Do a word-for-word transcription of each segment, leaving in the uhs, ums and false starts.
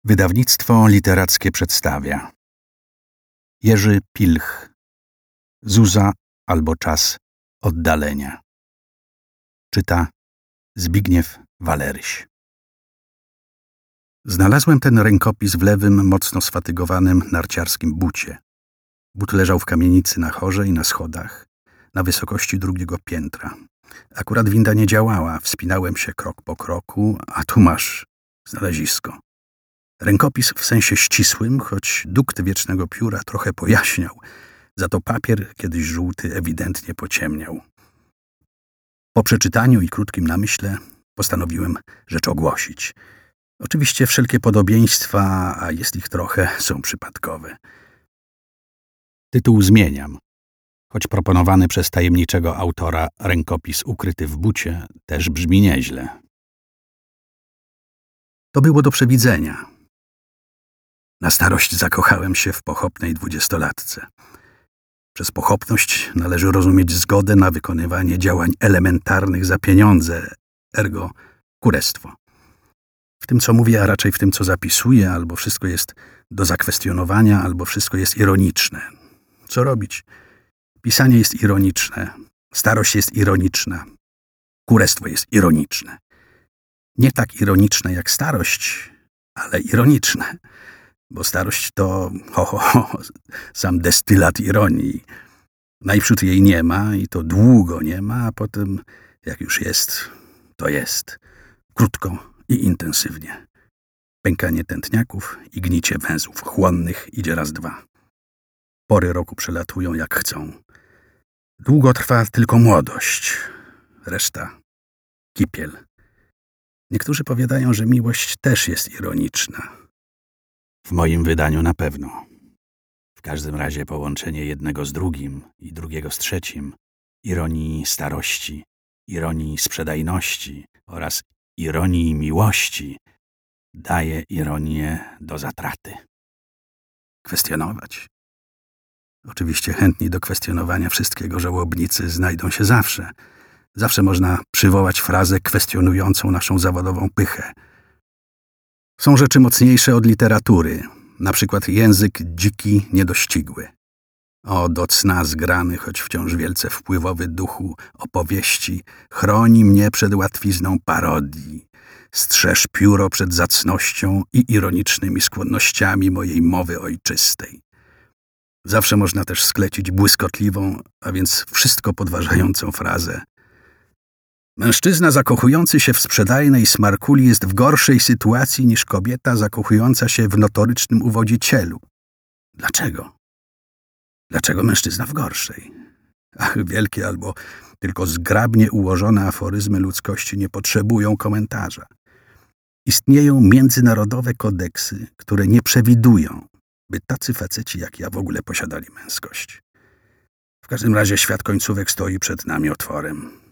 Wydawnictwo literackie przedstawia Jerzy Pilch, Zuza albo czas oddalenia. Czyta Zbigniew Waleryś. Znalazłem ten rękopis w lewym, mocno sfatygowanym narciarskim bucie. But leżał w kamienicy na chorze i na schodach, na wysokości drugiego piętra. Akurat winda nie działała, wspinałem się krok po kroku, a tu masz znalezisko. Rękopis w sensie ścisłym, choć dukt wiecznego pióra trochę pojaśniał, za to papier, kiedyś żółty, ewidentnie pociemniał. Po przeczytaniu i krótkim namyśle postanowiłem rzecz ogłosić. Oczywiście wszelkie podobieństwa, a jest ich trochę, są przypadkowe. Tytuł zmieniam, choć proponowany przez tajemniczego autora rękopis ukryty w bucie też brzmi nieźle. To było do przewidzenia. Na starość zakochałem się w pochopnej dwudziestolatce. Przez pochopność należy rozumieć zgodę na wykonywanie działań elementarnych za pieniądze, ergo kurestwo. W tym, co mówię, a raczej w tym, co zapisuję, albo wszystko jest do zakwestionowania, albo wszystko jest ironiczne. Co robić? Pisanie jest ironiczne, starość jest ironiczna, kurestwo jest ironiczne. Nie tak ironiczne jak starość, ale ironiczne, bo starość to ho, ho, ho, sam destylat ironii. Najprzód jej nie ma i to długo nie ma, a potem jak już jest, to jest. Krótko i intensywnie. Pękanie tętniaków i gnicie węzłów chłonnych idzie raz dwa. Pory roku przelatują jak chcą. Długo trwa tylko młodość, reszta kipiel. Niektórzy powiadają, że miłość też jest ironiczna. W moim wydaniu na pewno. W każdym razie połączenie jednego z drugim i drugiego z trzecim, ironii starości, ironii sprzedajności oraz ironii miłości daje ironię do zatraty. Kwestionować. Oczywiście chętni do kwestionowania wszystkiego żałobnicy znajdą się zawsze. Zawsze można przywołać frazę kwestionującą naszą zawodową pychę. Są rzeczy mocniejsze od literatury, na przykład język dziki, niedościgły. O, do cna zgrany, choć wciąż wielce wpływowy duchu opowieści, chroni mnie przed łatwizną parodii. Strzeż pióro przed zacnością i ironicznymi skłonnościami mojej mowy ojczystej. Zawsze można też sklecić błyskotliwą, a więc wszystko podważającą frazę. Mężczyzna zakochujący się w sprzedajnej smarkuli jest w gorszej sytuacji niż kobieta zakochująca się w notorycznym uwodzicielu. Dlaczego? Dlaczego mężczyzna w gorszej? Ach, wielkie albo tylko zgrabnie ułożone aforyzmy ludzkości nie potrzebują komentarza. Istnieją międzynarodowe kodeksy, które nie przewidują, by tacy faceci jak ja w ogóle posiadali męskość. W każdym razie świat końcówek stoi przed nami otworem.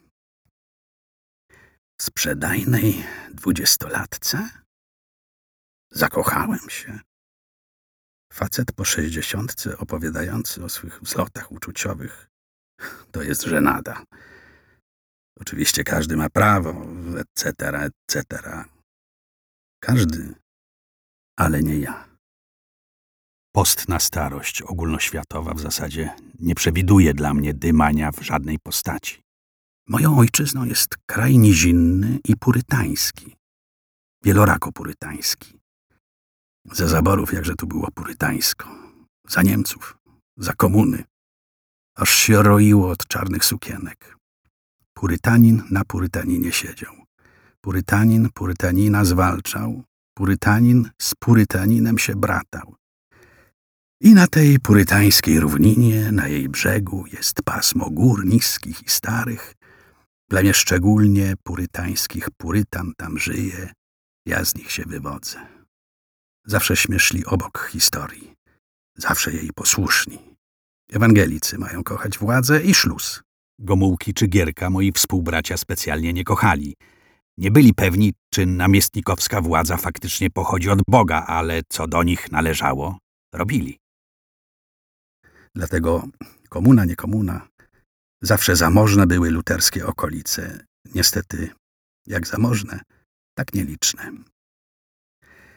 W sprzedajnej dwudziestolatce? Zakochałem się. Facet po sześćdziesiątce opowiadający o swych wzlotach uczuciowych to jest żenada. Oczywiście każdy ma prawo, et cetera, et cetera. Każdy, ale nie ja. Postna starość ogólnoświatowa w zasadzie nie przewiduje dla mnie dymania w żadnej postaci. Moją ojczyzną jest kraj nizinny i purytański. Wielorako purytański. Za zaborów jakże tu było purytańsko. Za Niemców, za komuny. Aż się roiło od czarnych sukienek. Purytanin na purytaninie siedział. Purytanin purytanina zwalczał. Purytanin z purytaninem się bratał. I na tej purytańskiej równinie, na jej brzegu jest pasmo gór niskich i starych. Plemię szczególnie purytańskich purytan tam żyje. Ja z nich się wywodzę. Zawsze śmieszli obok historii. Zawsze jej posłuszni. Ewangelicy mają kochać władzę i szluz. Gomułki czy Gierka moi współbracia specjalnie nie kochali. Nie byli pewni, czy namiestnikowska władza faktycznie pochodzi od Boga, ale co do nich należało, robili. Dlatego komuna, nie komuna, zawsze zamożne były luterskie okolice. Niestety, jak zamożne, tak nieliczne.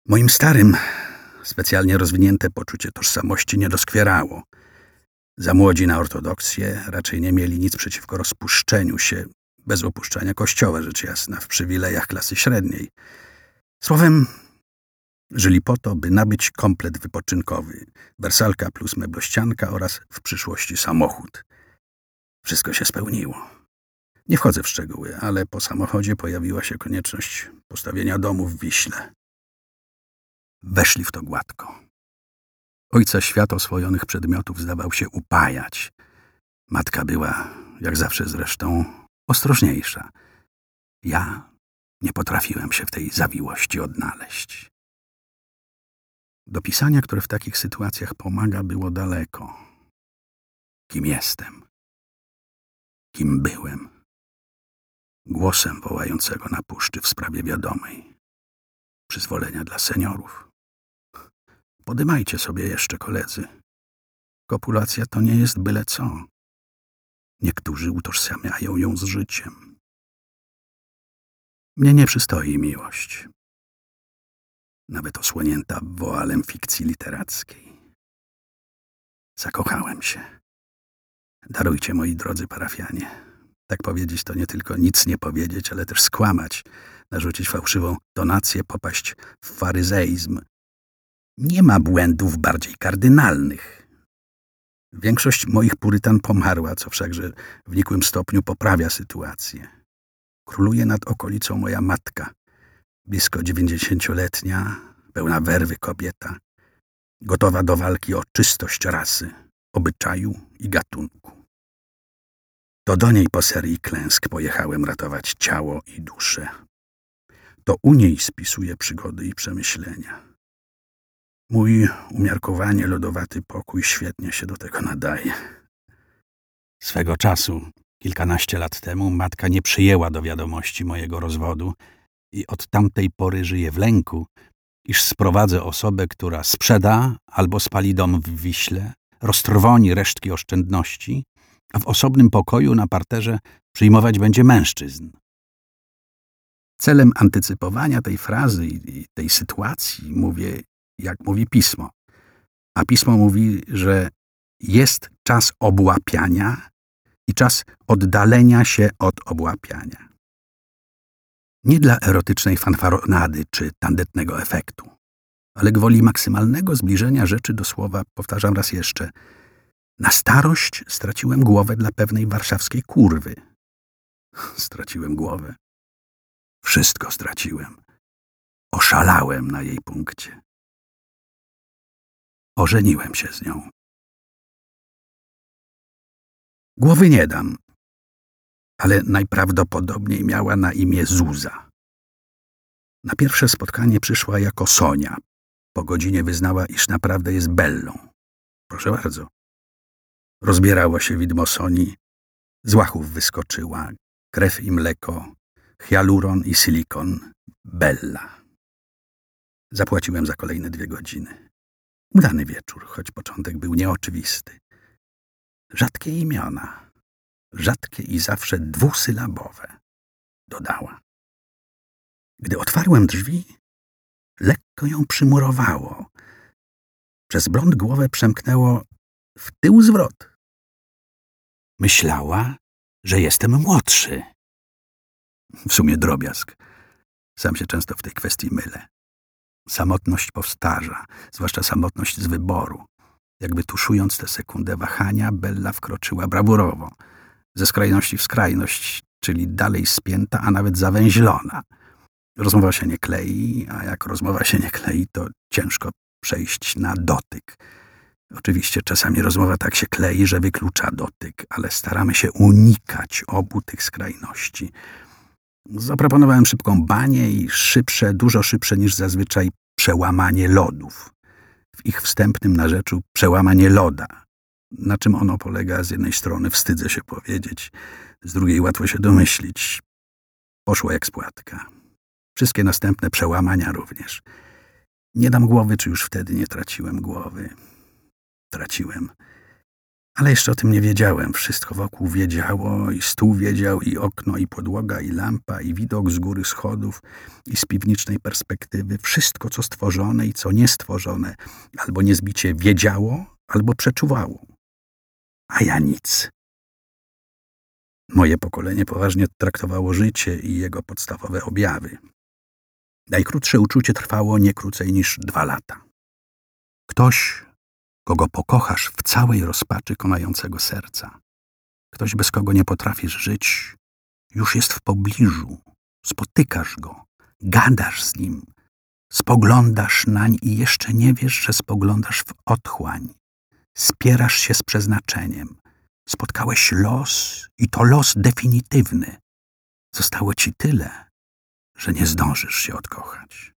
Moim starym, specjalnie rozwinięte poczucie tożsamości nie doskwierało. Za młodzi na ortodoksję raczej nie mieli nic przeciwko rozpuszczeniu się, bez opuszczania kościoła, rzecz jasna, w przywilejach klasy średniej. Słowem, żyli po to, by nabyć komplet wypoczynkowy, wersalka plus meblościanka oraz w przyszłości samochód. Wszystko się spełniło. Nie wchodzę w szczegóły, ale po samochodzie pojawiła się konieczność postawienia domu w Wiśle. Weszli w to gładko. Ojca świat oswojonych przedmiotów zdawał się upajać. Matka była, jak zawsze zresztą, ostrożniejsza. Ja nie potrafiłem się w tej zawiłości odnaleźć. Do pisania, które w takich sytuacjach pomaga, było daleko. Kim jestem? Kim byłem? Głosem wołającego na puszczy w sprawie wiadomej. Przyzwolenia dla seniorów. Podymajcie sobie jeszcze, koledzy. Kopulacja to nie jest byle co. Niektórzy utożsamiają ją z życiem. Mnie nie przystoi miłość. Nawet osłonięta woalem fikcji literackiej. Zakochałem się. Darujcie, moi drodzy parafianie. Tak powiedzieć to nie tylko nic nie powiedzieć, ale też skłamać, narzucić fałszywą tonację, popaść w faryzeizm. Nie ma błędów bardziej kardynalnych. Większość moich purytan pomarła, co wszakże w nikłym stopniu poprawia sytuację. Króluje nad okolicą moja matka, blisko dziewięćdziesięcioletnia, pełna werwy kobieta, gotowa do walki o czystość rasy, obyczaju i gatunku. To do niej po serii klęsk pojechałem ratować ciało i duszę. To u niej spisuję przygody i przemyślenia. Mój umiarkowanie lodowaty pokój świetnie się do tego nadaje. Swego czasu, kilkanaście lat temu, matka nie przyjęła do wiadomości mojego rozwodu i od tamtej pory żyje w lęku, iż sprowadzę osobę, która sprzeda albo spali dom w Wiśle, roztrwoni resztki oszczędności, a w osobnym pokoju na parterze przyjmować będzie mężczyzn. Celem antycypowania tej frazy i tej sytuacji mówię, jak mówi Pismo. A Pismo mówi, że jest czas obłapiania i czas oddalenia się od obłapiania. Nie dla erotycznej fanfaronady czy tandetnego efektu, ale gwoli maksymalnego zbliżenia rzeczy do słowa, powtarzam raz jeszcze, na starość straciłem głowę dla pewnej warszawskiej kurwy. Straciłem głowę. Wszystko straciłem. Oszalałem na jej punkcie. Ożeniłem się z nią. Głowy nie dam, ale najprawdopodobniej miała na imię Zuza. Na pierwsze spotkanie przyszła jako Sonia. Po godzinie wyznała, iż naprawdę jest Bellą. Proszę bardzo. Rozbierało się widmo Soni, z łachów wyskoczyła, krew i mleko, hialuron i silikon, Bella. Zapłaciłem za kolejne dwie godziny. Udany wieczór, choć początek był nieoczywisty. Rzadkie imiona, rzadkie i zawsze dwusylabowe, dodała. Gdy otwarłem drzwi, lekko ją przymurowało. Przez blond głowę przemknęło w tył zwrot. Myślała, że jestem młodszy. W sumie drobiazg. Sam się często w tej kwestii mylę. Samotność powstarza, zwłaszcza samotność z wyboru. Jakby tuszując tę sekundę wahania, Bella wkroczyła brawurowo. Ze skrajności w skrajność, czyli dalej spięta, a nawet zawęźlona. Rozmowa się nie klei, a jak rozmowa się nie klei, to ciężko przejść na dotyk. Oczywiście czasami rozmowa tak się klei, że wyklucza dotyk, ale staramy się unikać obu tych skrajności. Zaproponowałem szybką banię i szybsze, dużo szybsze niż zazwyczaj przełamanie lodów. W ich wstępnym narzeczu przełamanie loda. Na czym ono polega, z jednej strony wstydzę się powiedzieć, z drugiej łatwo się domyślić. Poszło jak z płatka. Wszystkie następne przełamania również. Nie dam głowy, czy już wtedy nie traciłem głowy. Traciłem. Ale jeszcze o tym nie wiedziałem. Wszystko wokół wiedziało, i stół wiedział, i okno, i podłoga, i lampa, i widok z góry schodów, i z piwniczej perspektywy. Wszystko, co stworzone i co niestworzone, albo niezbicie wiedziało, albo przeczuwało. A ja nic. Moje pokolenie poważnie traktowało życie i jego podstawowe objawy. Najkrótsze uczucie trwało nie krócej niż dwa lata. Ktoś, kogo pokochasz w całej rozpaczy konającego serca. Ktoś, bez kogo nie potrafisz żyć, już jest w pobliżu. Spotykasz go, gadasz z nim, spoglądasz nań i jeszcze nie wiesz, że spoglądasz w otchłań. Spierasz się z przeznaczeniem. Spotkałeś los i to los definitywny. Zostało ci tyle, że nie zdążysz się odkochać.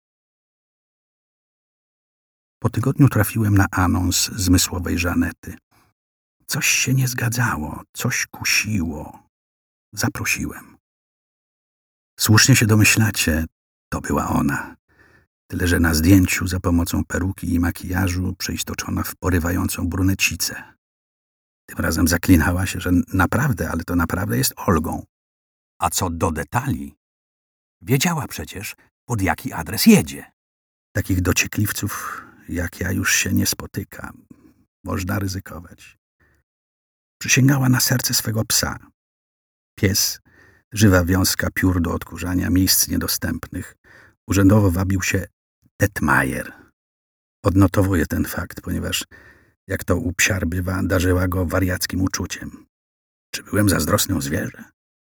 Po tygodniu trafiłem na anons zmysłowej Żanety. Coś się nie zgadzało, coś kusiło. Zaprosiłem. Słusznie się domyślacie, to była ona. Tyle, że na zdjęciu za pomocą peruki i makijażu przeistoczona w porywającą brunecicę. Tym razem zaklinała się, że naprawdę, ale to naprawdę jest Olgą. A co do detali, wiedziała przecież, pod jaki adres jedzie. Takich dociekliwców jak ja już się nie spotyka. Można ryzykować. Przysięgała na serce swego psa. Pies, żywa wiązka piór do odkurzania miejsc niedostępnych, urzędowo wabił się Detmajer. Odnotowuję ten fakt, ponieważ, jak to u psiar bywa, darzyła go wariackim uczuciem. Czy byłem zazdrosny o zwierzę?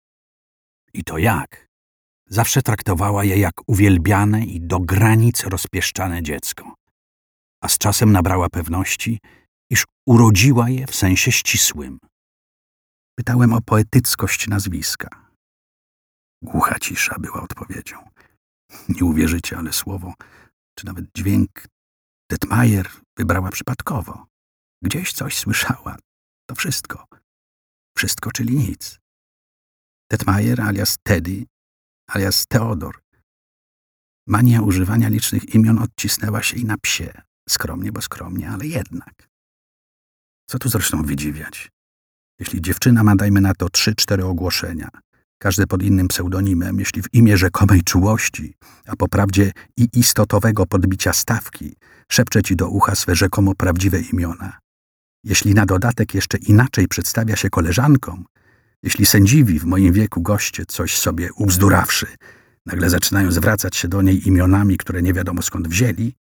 I to jak? Zawsze traktowała je jak uwielbiane i do granic rozpieszczane dziecko. A z czasem nabrała pewności, iż urodziła je w sensie ścisłym. Pytałem o poetyckość nazwiska. Głucha cisza była odpowiedzią. Nie uwierzycie, ale słowo, czy nawet dźwięk Detmajer wybrała przypadkowo. Gdzieś coś słyszała. To wszystko. Wszystko, czyli nic. Detmajer alias Teddy, alias Teodor. Mania używania licznych imion odcisnęła się i na psie. Skromnie, bo skromnie, ale jednak. Co tu zresztą wydziwiać? Jeśli dziewczyna ma, dajmy na to, trzy, cztery ogłoszenia, każde pod innym pseudonimem, jeśli w imię rzekomej czułości, a po prawdzie i istotowego podbicia stawki, szepcze ci do ucha swe rzekomo prawdziwe imiona, jeśli na dodatek jeszcze inaczej przedstawia się koleżankom, jeśli sędziwi w moim wieku goście, coś sobie ubzdurawszy, nagle zaczynają zwracać się do niej imionami, które nie wiadomo skąd wzięli,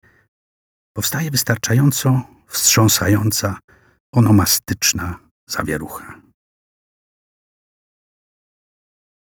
powstaje wystarczająco wstrząsająca, onomastyczna zawierucha.